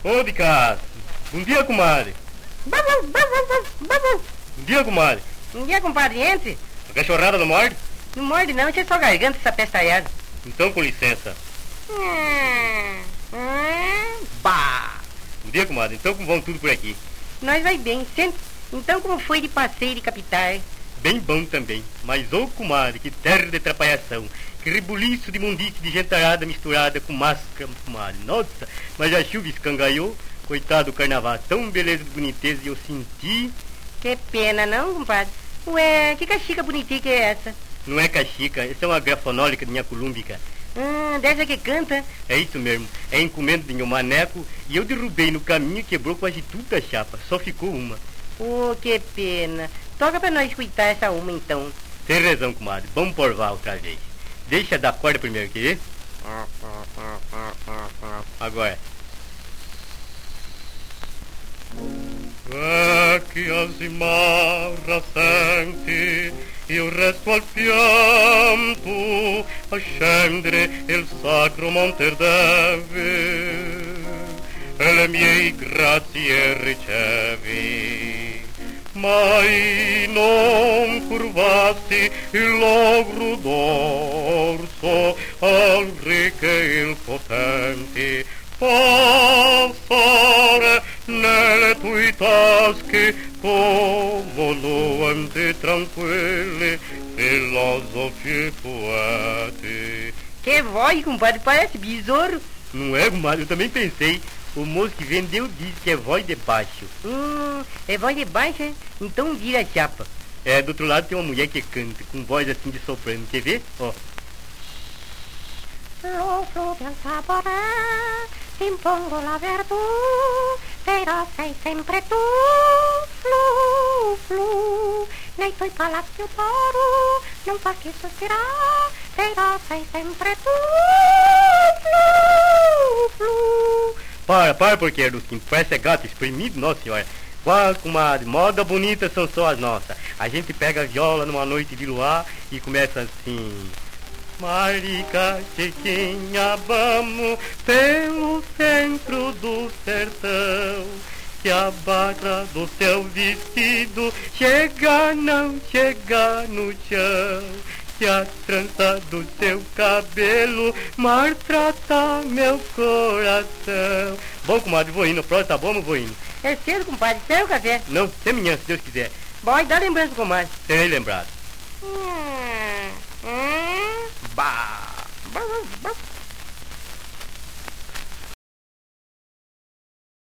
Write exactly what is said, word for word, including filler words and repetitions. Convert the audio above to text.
Ô, de casa. Bom dia, comadre. Bom dia, comadre. Bom dia, compadre. Entre. A cachorrada não morde? Não morde não, tinha só garganta essa pestalhada. Então, com licença. Hum, hum, bah. Bom dia, comadre. Então, como vão tudo por aqui? Nós vai bem, sempre. Então, como foi de passeio de capital? Bem bom também. Mas, ô, comadre, que terra de atrapalhação. Que rebuliço de mundice de gentarada misturada com máscara, comadre. Nossa, mas a chuva escangaiou. Coitado do carnaval, tão beleza de boniteza, e eu senti... Que pena, não, compadre? Ué, que cachica bonitinha que é essa? Não é cachica, essa é uma grafonólica de minha colúmbica. Hum, dessa que canta? É isso mesmo, é encomenda de meu maneco, e eu derrubei no caminho e quebrou quase tudo a chapa, só ficou uma. Oh, que pena. Toca pra nós escutar essa uma, então. Tem razão, comadre, vamos porvar outra vez. Deixa dar corda primeiro, quer ver? Agora. É que as cimarra senti il resto al pianto, a scendere il sacro monte deve, e le mie grazie ricevi, mai non curvasti il logro d'orso al ricco e il potenti, passare nelle tue tasche come nuanti tranquilli filosofie poeti. Que voz, compadre, parece besouro. Não é, comadre? Eu também pensei. O moço que vendeu disse que é voz de baixo. Hum, é voz de baixo, hein? Então vira a chapa. É, do outro lado tem uma mulher que canta, com voz assim de soprano. Quer ver? Ó. Lo flu del saboré, t'impongo la virtù, però sei sempre tu, flu, flu, nei tuoi palazzi d'oro, non fa che sospirare, però sei sempre tu, flu, flu. Para, para, porque Rusquinho, parece gato espremido, nossa senhora. Qual, comadre, moda bonita são só as nossas. A gente pega a viola numa noite de luar e começa assim... Marica, Chiquinha, vamos pelo centro do sertão, que a barra do seu vestido chega, não chega no chão, que a trança do seu cabelo maltrata meu coração. Bom, comadre, vou indo, pronto, tá bom, vou indo. É cedo, compadre, serve o café? Não, até amanhã, se Deus quiser. Bom, dá lembrança, compadre. Terei lembrado. Hum, hum. Bah!